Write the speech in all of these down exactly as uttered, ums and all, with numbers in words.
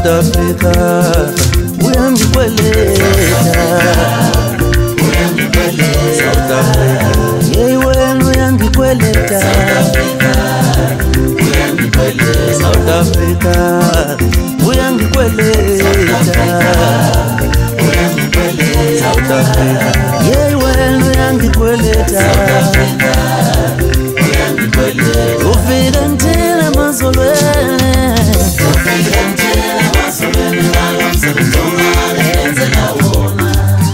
South Africa, uyangikweleta. South Africa, yey wena uyangikweleta. South Africa, uyangikweleta. South Africa, yey wena uyangikweleta. Ufika ngithina emazolweni, ufika ngithina emazolweni ngalo msebenzi ongenzela wona.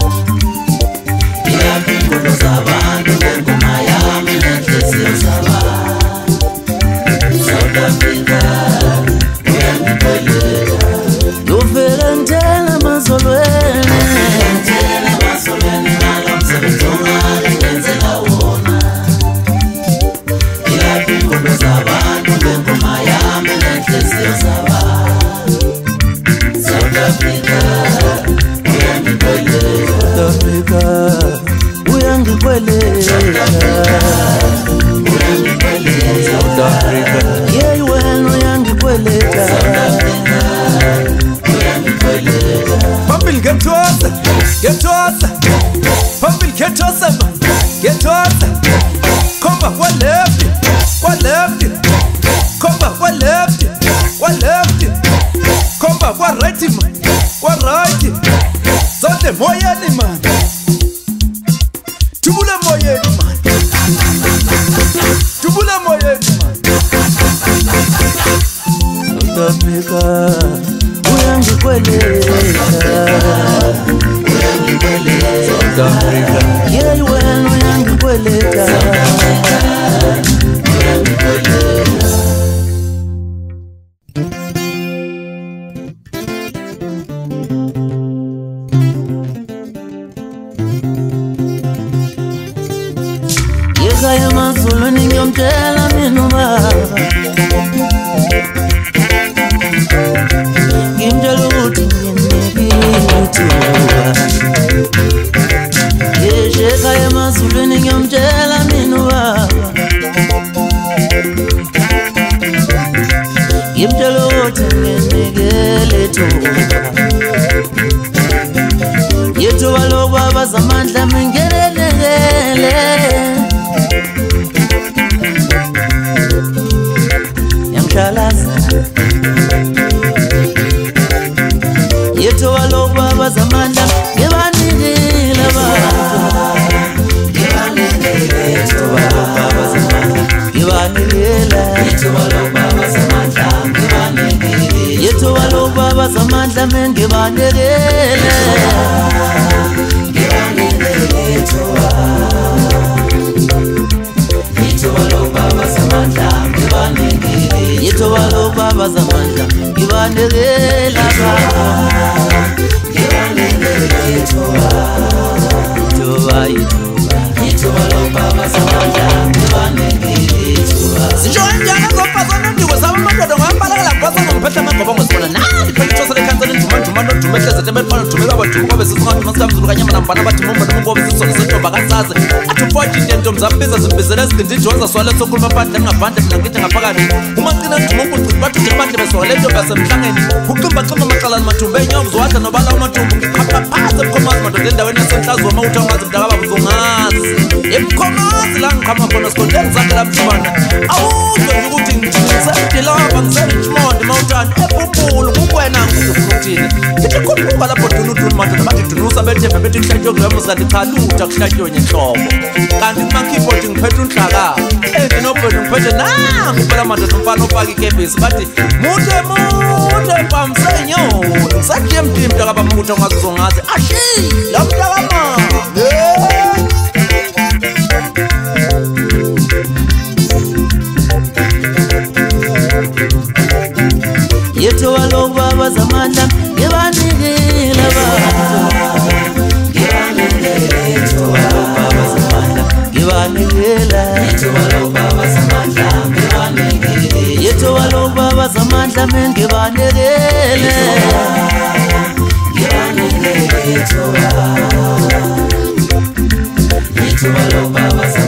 Iyaphi inkolo zabantu ngengoma yami nenhliziyo zabantu. South Africa, uyangikweleta. Ufika ngithina emazolweni, ngithina emazolweni ngalo msebenzi ongenzela wona. Iyaphi inkolo zabantu ngengoma yami nenhliziyo zabantu. South Africa, uyangikweleta. South Africa, uyangikweleta. South Africa, yey wena uyangikweleta. Phambili ngetosa, ngetosa. Phambili ngetosa, ngetosa. Komba kwa left, kwa left. Komba kwa left, kwa left. Komba kwa right, man, kwa right. Zote moyeni man, tubule moyeni man, tubule moyeni man. South Africa, uyangikweleta. South Africa, yey wena uyangikweleta. Yekaya emazulwini ngiyomtshela mina ubaba, ngimtshela ukuthi nginikile ithuba. Yekaya emazulwini ngiyomtshela mina ubaba, ngimtshela ukuthi nginikile ithuba. Yethuba lokubabaza amandla mingenelekele. Yethuba lokubabaza amandla ngibanikile abantu. Yethuba lokubabaza amandla ngibanikile. Yethuba lokubabaza amandla ngibanikile. Yethuba lokubabaza amandla ngibanikile. Yethuba lokubabaza amandla ngibanikile. Yethuba lokubabaza amandla ngibanikile. Yethuba, yethuba, yethuba lokubabaza amandla ngibanikile. Sinjani ngopazana ndiwe zama madoda ngaphalakala kwasa ngiphethe amagobo ngosibona nani phela ithosa lekhansela njuma njuma nodumehle zethe befana dumela abantu ngobe sisikhona masamzulu kanye manambana bathi momba ngobe sisona sentomba kasaze athi mfowethu into mzambiza zimbizela izigindi ijoza swale sokhuluma phandle ngaphandle mina ngithi ngaphakathi uma ngicina njuma ukuthi bathi nje manje beswale into basemhlangeni uqimba qimba maqalana mathumbe enyobo zwadla nobala amathumbu ngiqhapha phansi ebukhomazi madoda endaweni yasenhlazo uma uthi angazi mdakaba buzongazi ebukhomazi la ngiqhama khona sikhonde ngizakela mthumana awuzwe ukuthi ngisendelapha ngisenrichmond mawutani ebumbulu kukwena ngikufuthile ithi khuluka lapho dunudunu madoda bathi dunusa bethembe bethi kuhlatshwe kuyamusa ndichalutha kuhlatshwe ngenhlobo kanti kumakeyboard ngiphethe unhlaka endinobheni ngiphethe nangu phela madoda umfana ofaka ikebhisi bathi muthe muthe pamsenyoni ngisathi mdimbi mntakaba muthe ongazizongazi ashi la mntakama Yethuba lokubabaza amandla ngibanikile abantu. Yethuba lokubabaza amandla ngibanikile. Yethuba lokubabaza amandla ngibanikile. Yethuba lokubabaza amandla ngibanikile. Yethuba, yethuba lokubabaza